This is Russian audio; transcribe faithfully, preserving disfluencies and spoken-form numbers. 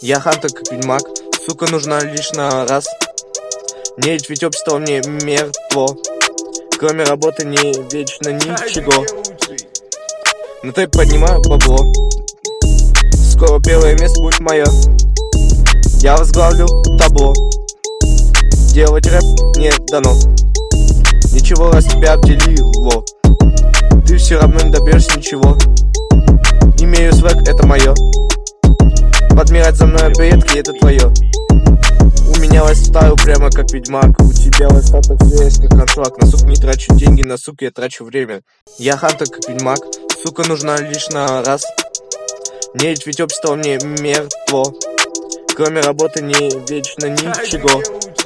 Я хантер как ведьмак, сука, нужна лишь на раз. Не ведь общество мне мертво, кроме работы не вечно ничего. Но ты поднимаю бабло, скоро первое место будет мое. Я возглавлю табло, делать рэп не дано. Ничего раз тебя обделило, ты все равно не добьешься ничего. Имею свек, это мое. Подмирать за мной предки, это твое. У меня лайфстайл прямо как ведьмак. У тебя лайфстайл так связь, как коншлаг. На сук не трачу деньги, на сук я трачу время. Я хантер как ведьмак, сука, нужна лишь на раз. Не ведь общество мне мертво, кроме работы не вечно ничего.